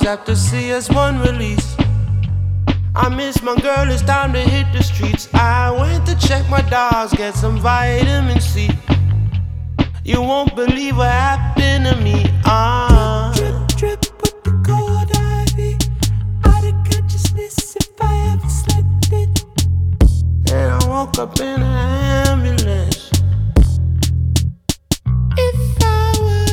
have to see us one release. I miss my girl, it's time to hit the streets. I went to check my dogs, get some vitamin C. You won't believe what happened to me.